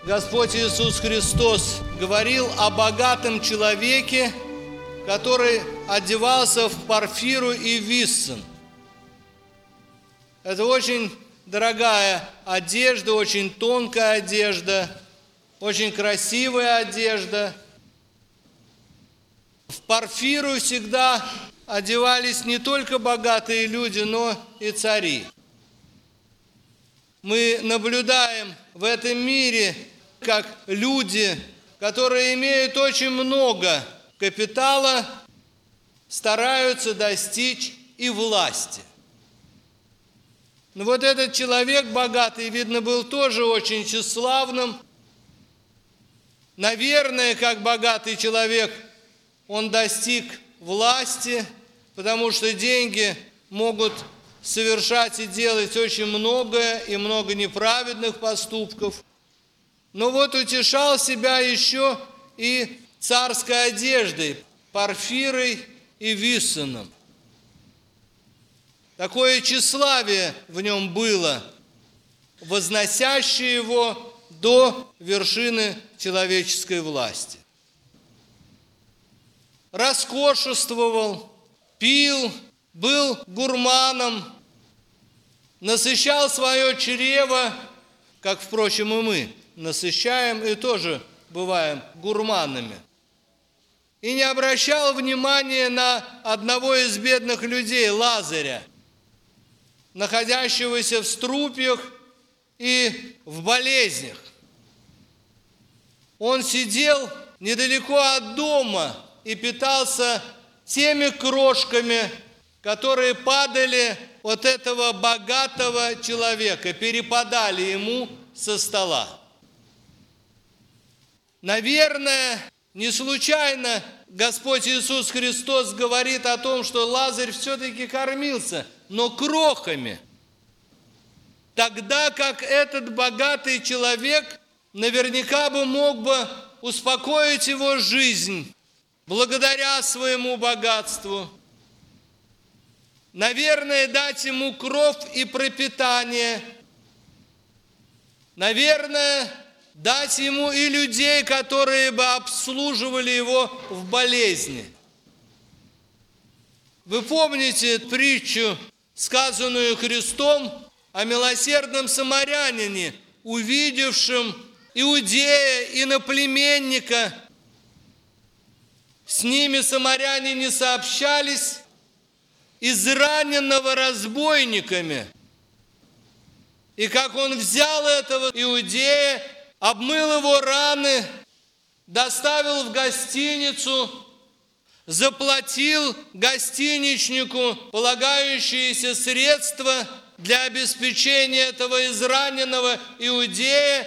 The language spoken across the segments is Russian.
Господь Иисус Христос говорил о богатом человеке, который одевался в парфиру и виссен. Это очень дорогая одежда, очень тонкая одежда, очень красивая одежда. В парфиру всегда одевались не только богатые люди, но и цари. Мы наблюдаем в этом мире, как люди, которые имеют очень много капитала, стараются достичь и власти. Но вот этот человек богатый, видно, был тоже очень тщеславным. Наверное, как богатый человек, он достиг власти, потому что деньги могут совершать и делать очень многое, и много неправедных поступков. Но вот утешал себя еще и царской одеждой, парфирой и виссеном. Такое тщеславие в нем было, возносящее его до вершины человеческой власти. Роскошествовал, пил, был гурманом, насыщал свое чрево, как, впрочем, и мы насыщаем и тоже бываем гурманами. И не обращал внимания на одного из бедных людей, Лазаря, находящегося в струпьях и в болезнях. Он сидел недалеко от дома и питался теми крошками, которые падали от этого богатого человека, перепадали ему со стола. Наверное, не случайно Господь Иисус Христос говорит о том, что Лазарь все-таки кормился, но крохами. Тогда как этот богатый человек наверняка бы мог бы успокоить его жизнь благодаря своему богатству. Наверное, дать ему кров и пропитание. Наверное, дать ему и людей, которые бы обслуживали его в болезни. Вы помните притчу, сказанную Христом, о милосердном самарянине, увидевшем иудея, иноплеменника. С ними самаряне не сообщались, израненного разбойниками. И как он взял этого иудея, обмыл его раны, доставил в гостиницу, заплатил гостиничнику полагающиеся средства для обеспечения этого израненного иудея,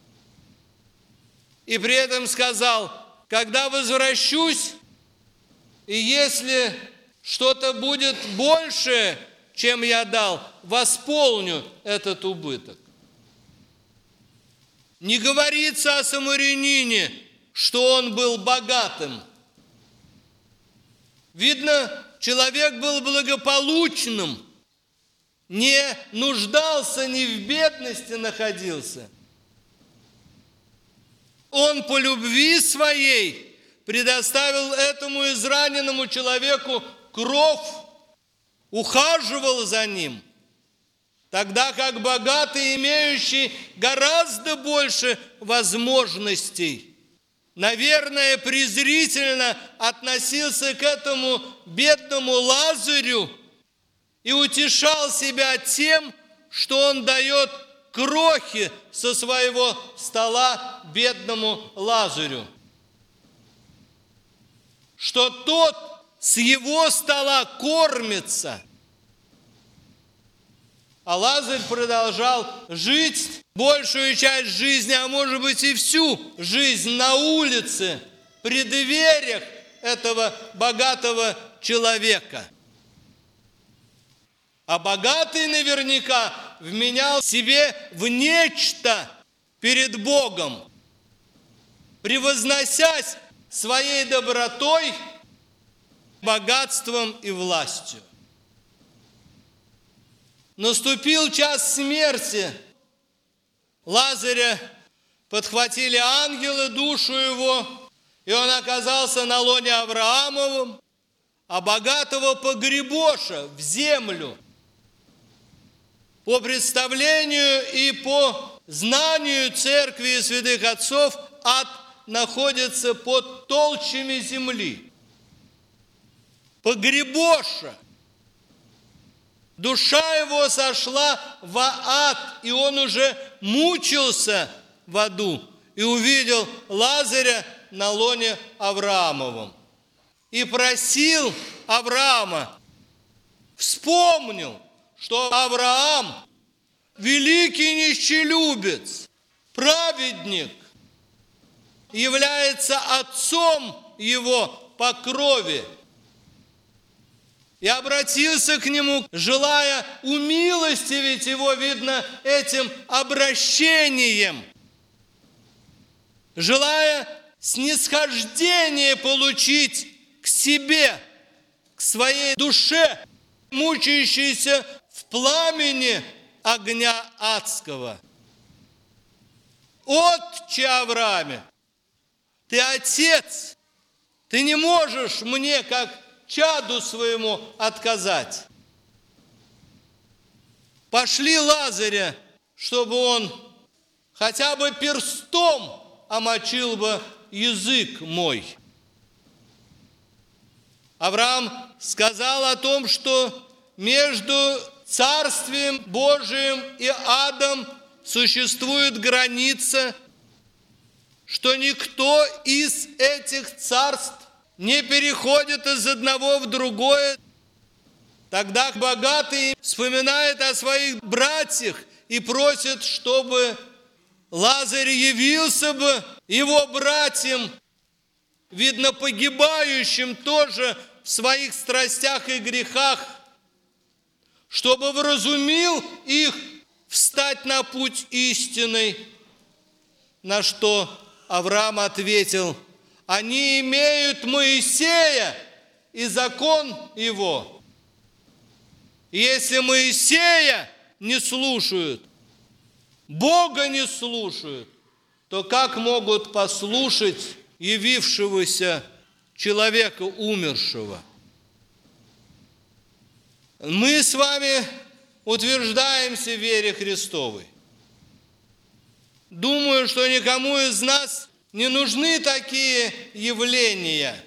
и при этом сказал: когда возвращусь, и если что-то будет больше, чем я дал, восполню этот убыток. Не говорится о самарянине, что он был богатым. Видно, человек был благополучным, не нуждался, ни в бедности находился. Он по любви своей предоставил этому израненному человеку кров, ухаживал за ним, тогда как богатый, имеющий гораздо больше возможностей, наверное, презрительно относился к этому бедному Лазарю и утешал себя тем, что он дает крохи со своего стола бедному Лазарю, что тот с его стола кормится. А Лазарь продолжал жить большую часть жизни, а может быть и всю жизнь на улице, при дверях этого богатого человека. А богатый наверняка вменял себе в нечто перед Богом, превозносясь своей добротой, богатством и властью. Наступил час смерти Лазаря, подхватили ангелы душу его, и он оказался на лоне Авраамовом, а богатого погребоша в землю. По представлению и по знанию церкви и святых отцов, ад находится под толщами земли. Погребоша. Душа его сошла в ад, и он уже мучился в аду, и увидел Лазаря на лоне Авраамовом. И просил Авраама, вспомнил, что Авраам великий нищелюбец, праведник, является отцом его по крови. И обратился к нему, желая умилостивить его, видно, этим обращением, желая снисхождение получить к себе, к своей душе, мучающейся в пламени огня адского. Отче Аврааме, ты отец, ты не можешь мне, как чаду своему, отказать. Пошли Лазаря, чтобы он хотя бы перстом омочил бы язык мой. Авраам сказал о том, что между Царствием Божиим и адом существует граница, что никто из этих царств не переходит из одного в другое. Тогда богатый вспоминает о своих братьях и просит, чтобы Лазарь явился бы его братьям, видно, погибающим тоже в своих страстях и грехах, чтобы вразумил их встать на путь истинный. На что Авраам ответил: они имеют Моисея и закон его. И если Моисея не слушают, Бога не слушают, то как могут послушать явившегося человека умершего? Мы с вами утверждаемся в вере Христовой. Думаю, что никому из нас не нужны такие явления.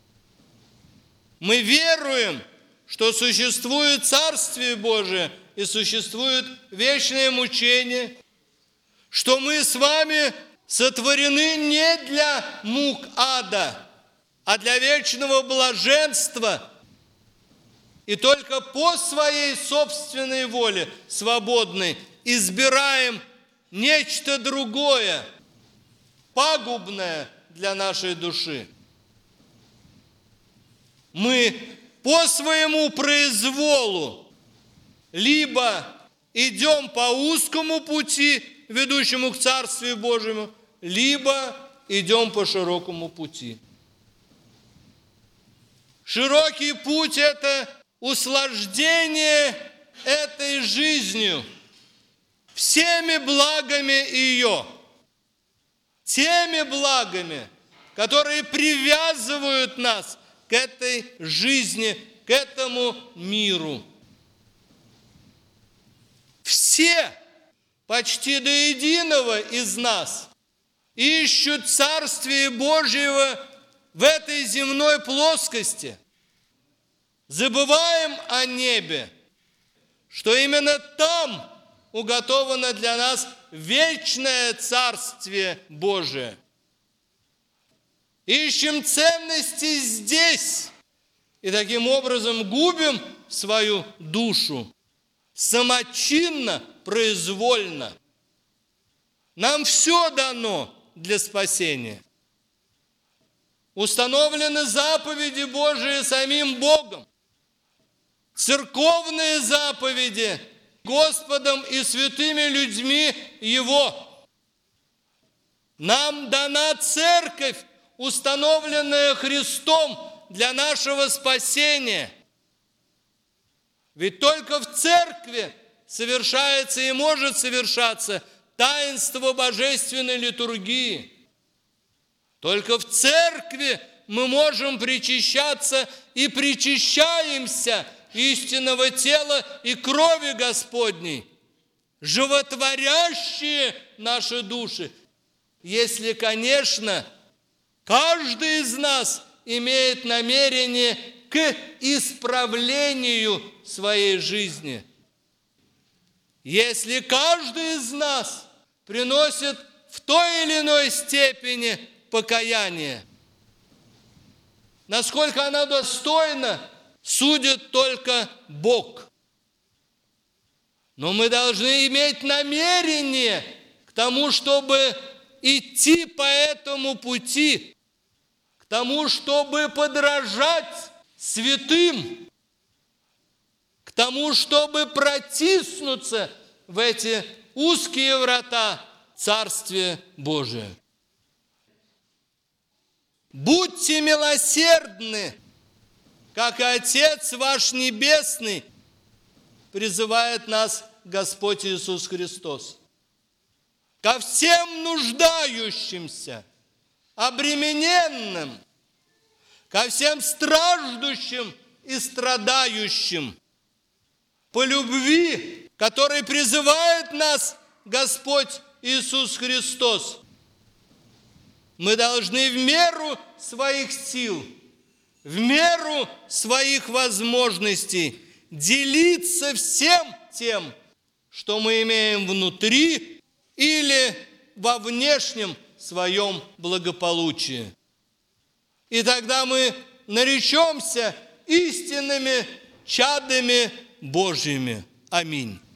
Мы веруем, что существует Царствие Божие и существует вечное мучение, что мы с вами сотворены не для мук ада, а для вечного блаженства. И только по своей собственной воле, свободной, избираем нечто другое, пагубное для нашей души. Мы по своему произволу либо идем по узкому пути, ведущему к Царствию Божьему, либо идем по широкому пути. Широкий путь – это услаждение этой жизнью, всеми благами ее, теми благами, которые привязывают нас к этой жизни, к этому миру. Все, почти до единого из нас, ищут Царствие Божьего в этой земной плоскости. Забываем о небе, что именно там уготовано для нас вечное Царствие Божие. Ищем ценности здесь и таким образом губим свою душу самочинно, произвольно. Нам все дано для спасения. Установлены заповеди Божии самим Богом, церковные заповеди Господом и святыми людьми Его. Нам дана церковь, установленная Христом для нашего спасения. Ведь только в церкви совершается и может совершаться таинство божественной литургии. Только в церкви мы можем причащаться и причащаемся истинного тела и крови Господней, животворящие наши души, если, конечно, каждый из нас имеет намерение к исправлению своей жизни. Если каждый из нас приносит в той или иной степени покаяние, насколько оно достойно, судит только Бог. Но мы должны иметь намерение к тому, чтобы идти по этому пути, к тому, чтобы подражать святым, к тому, чтобы протиснуться в эти узкие врата Царствия Божия. Будьте милосердны, как и Отец ваш Небесный, призывает нас Господь Иисус Христос. Ко всем нуждающимся, обремененным, ко всем страждущим и страдающим, по любви, которой призывает нас Господь Иисус Христос, мы должны в меру своих сил, в меру своих возможностей делиться всем тем, что мы имеем внутри или во внешнем своем благополучии. И тогда мы наречемся истинными чадами Божьими. Аминь.